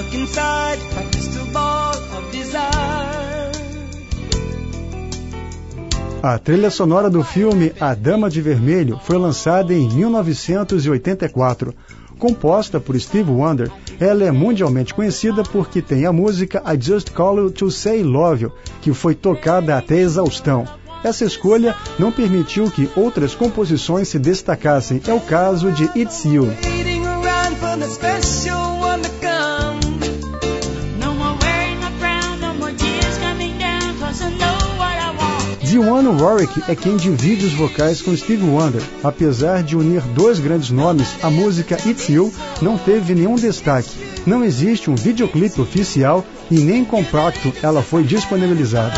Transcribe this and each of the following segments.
look inside my crystal ball of desire. A trilha sonora do filme A Dama de Vermelho foi lançada em 1984. Composta por Stevie Wonder, ela é mundialmente conhecida porque tem a música I Just Call You To Say Love You, que foi tocada até exaustão. Essa escolha não permitiu que outras composições se destacassem. É o caso de It's You. Dionne Warwick é quem divide os vocais com Stevie Wonder. Apesar de unir dois grandes nomes, a música It's You não teve nenhum destaque. Não existe um videoclipe oficial e nem compacto ela foi disponibilizada.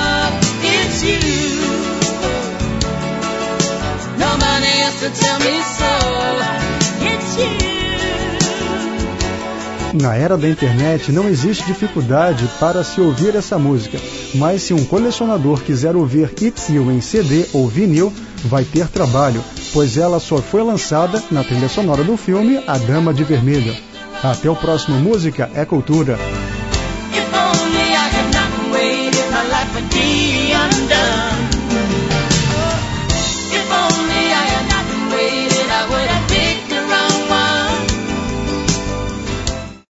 Na era da internet não existe dificuldade para se ouvir essa música, mas se um colecionador quiser ouvir It's You em CD ou vinil, vai ter trabalho, pois ela só foi lançada na trilha sonora do filme A Dama de Vermelho. Até o próximo Música é Cultura. If only I had not waited, my life would be undone.